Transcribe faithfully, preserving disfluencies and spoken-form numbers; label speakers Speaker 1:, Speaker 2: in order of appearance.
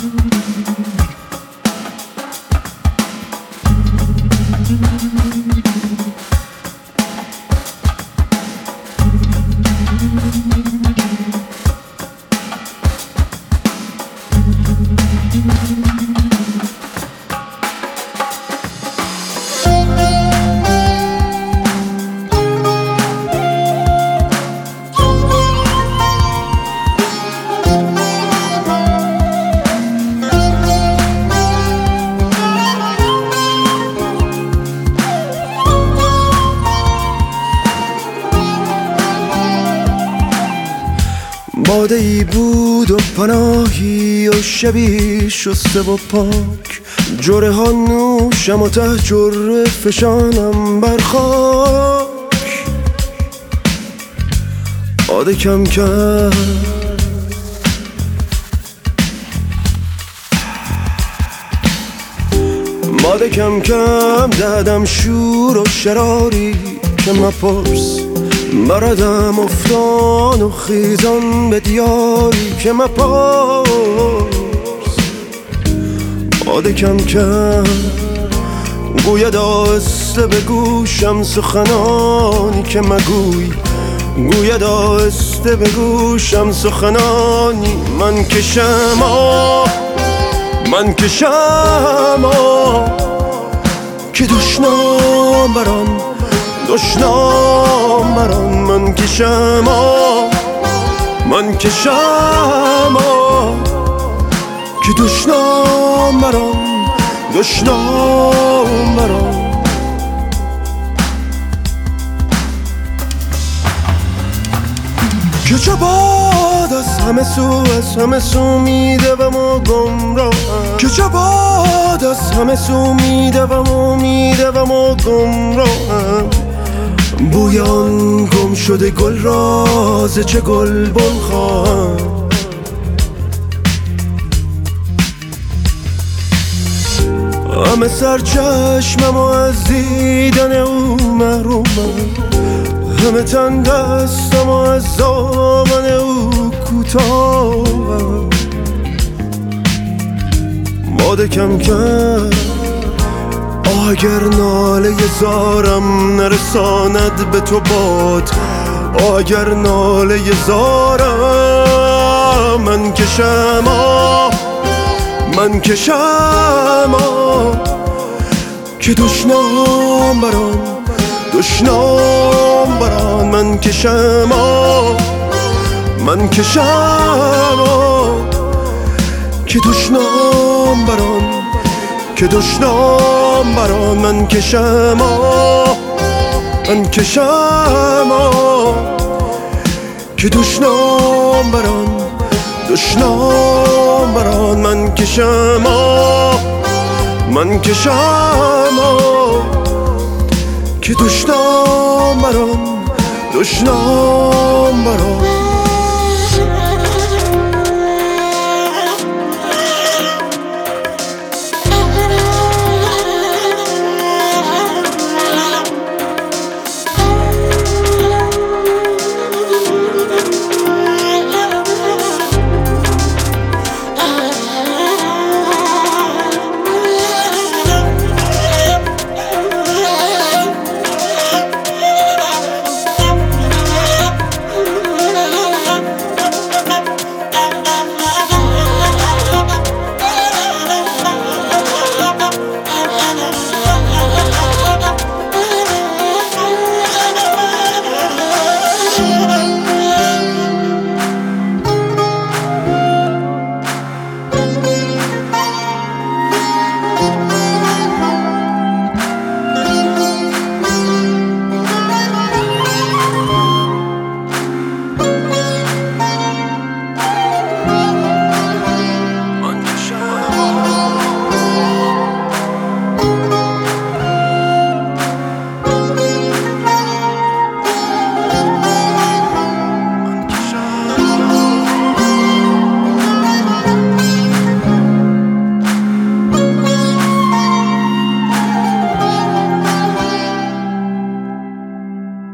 Speaker 1: باده ای بود و پناهی و شبی شسته و پاک، جره ها نوشم و ته جره فشانم بر خاک. باده کم کم باده کم کم دادم شور و شراری که مپرس، بردم افتان و خیزان به دیاری که مپرس. باده کم کم گوید آهسته به گوشم سخنانی که مگوی، گوید آهسته به گوشم سخنانی. من کشم آه من کشم آه که دشنام بران دشنام بران. من کشم آه من کشم آه که دشنام بران دشنام بران. که چه باد از همه سو از همه سو میدوم و گمراهم، که چه باد از همه سو میدوم و میدوم و گمراهم. بوی آن گم شده گل راز چه گل بن خواهم. همه سر چشمم و از دیدن او محرومم، همه تن دستم و از دامن او کوتاهم. باده کم کم آه اگر ناله زارم نرساند به تو باد، آه اگر ناله زارم. من کشم آه من کشم آه که دشنام بران دشنام بران. من کشم آه من کشم آه که دشنام بران که دشنام بران. من کشم آه من کشم آه که دشنام بران دشنام بران. من کشم آه من کشم آه که دشنام بران دشنام بران.